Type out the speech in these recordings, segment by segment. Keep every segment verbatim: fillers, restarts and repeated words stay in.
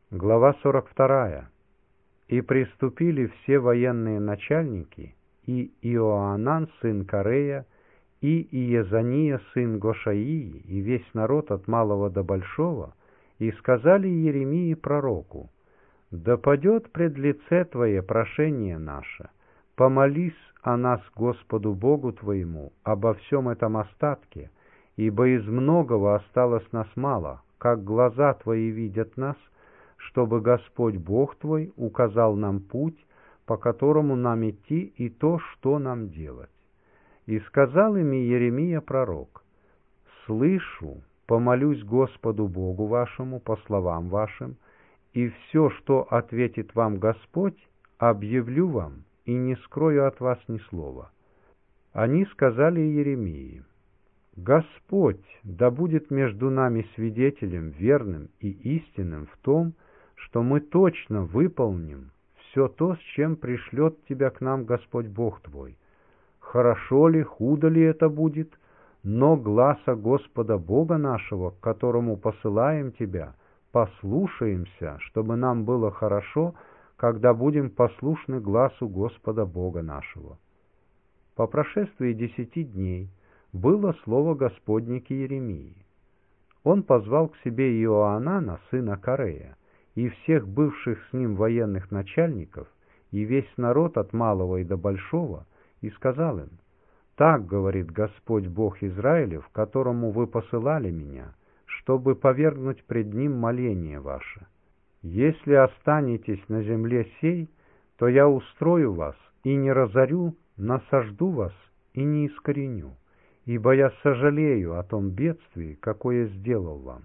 Глава сорок вторая. «И приступили все военные начальники, и Иоанан сын Карея, и Иезания сын Гошаии, и весь народ от малого до большого, и сказали Иеремии пророку: да падет пред лице Твое прошение наше, помолись о нас Господу Богу Твоему обо всем этом остатке, ибо из многого осталось нас мало, как глаза Твои видят нас, чтобы Господь Бог Твой указал нам путь, по которому нам идти, и то, что нам делать. И сказал им Иеремия пророк: слышу, помолюсь Господу Богу вашему по словам вашим, и все, что ответит вам Господь, объявлю вам, и не скрою от вас ни слова. Они сказали Иеремии: Господь да будет между нами свидетелем верным и истинным в том, что мы точно выполним все то, с чем пришлет тебя к нам Господь Бог твой. Хорошо ли, худо ли это будет, но гласа Господа Бога нашего, к которому посылаем тебя, послушаемся, чтобы нам было хорошо, когда будем послушны гласу Господа Бога нашего. По прошествии десяти дней было слово Господне к Иеремии. Он позвал к себе Иоанана, сына Карея, и всех бывших с ним военных начальников, и весь народ от малого и до большого, и сказал им: «Так говорит Господь Бог Израилев, которому вы посылали меня, чтобы повергнуть пред ним моление ваше. Если останетесь на земле сей, то я устрою вас, и не разорю, насажду вас, и не искореню, ибо я сожалею о том бедствии, какое сделал вам.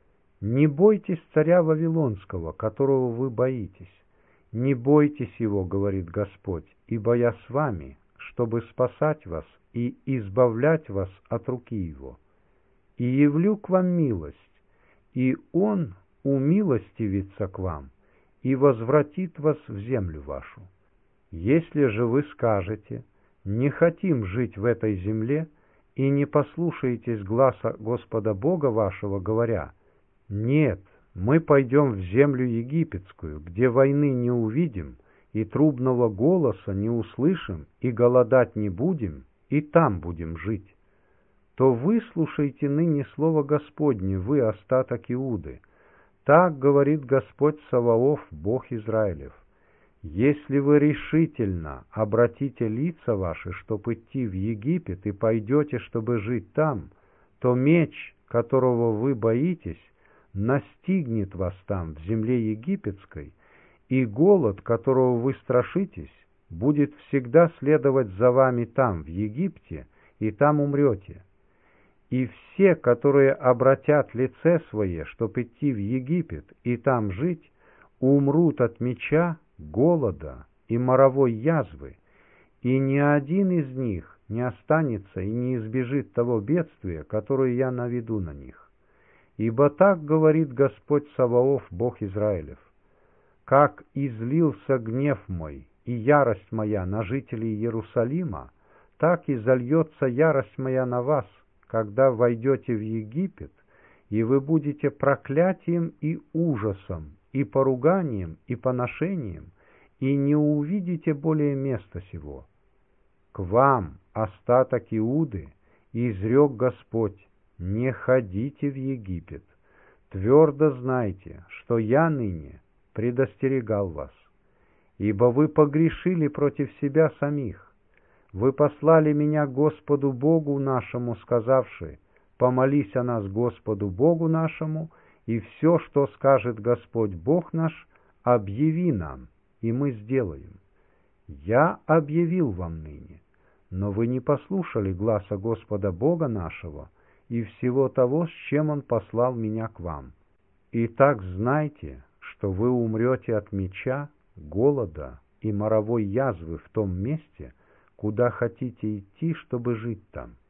Не бойтесь царя Вавилонского, которого вы боитесь. Не бойтесь его, говорит Господь, ибо я с вами, чтобы спасать вас и избавлять вас от руки его. И явлю к вам милость, и он умилостивится к вам и возвратит вас в землю вашу. Если же вы скажете: не хотим жить в этой земле, и не послушаетесь гласа Господа Бога вашего, говоря: нет, мы пойдем в землю египетскую, где войны не увидим, и трубного голоса не услышим, и голодать не будем, и там будем жить, то выслушайте ныне слово Господне, вы, остаток Иуды. Так говорит Господь Саваоф, Бог Израилев: если вы решительно обратите лица ваши, чтоб идти в Египет, и пойдете, чтобы жить там, то меч, которого вы боитесь, настигнет вас там, в земле египетской, и голод, которого вы страшитесь, будет всегда следовать за вами там, в Египте, и там умрете. И все, которые обратят лице свое, чтоб идти в Египет и там жить, умрут от меча, голода и моровой язвы, и ни один из них не останется и не избежит того бедствия, которое я наведу на них. Ибо так говорит Господь Саваоф, Бог Израилев: как излился гнев мой и ярость моя на жителей Иерусалима, так и зальется ярость моя на вас, когда войдете в Египет, и вы будете проклятием и ужасом, и поруганием, и поношением, и не увидите более места сего. К вам, остаток Иуды, изрек Господь: не ходите в Египет. Твердо знайте, что я ныне предостерегал вас. Ибо вы погрешили против себя самих. Вы послали меня Господу Богу нашему, сказавши: помолись о нас Господу Богу нашему, и все, что скажет Господь Бог наш, объяви нам, и мы сделаем. Я объявил вам ныне, но вы не послушали гласа Господа Бога нашего и всего того, с чем Он послал меня к вам. Итак, знайте, что вы умрете от меча, голода и моровой язвы в том месте, куда хотите идти, чтобы жить там.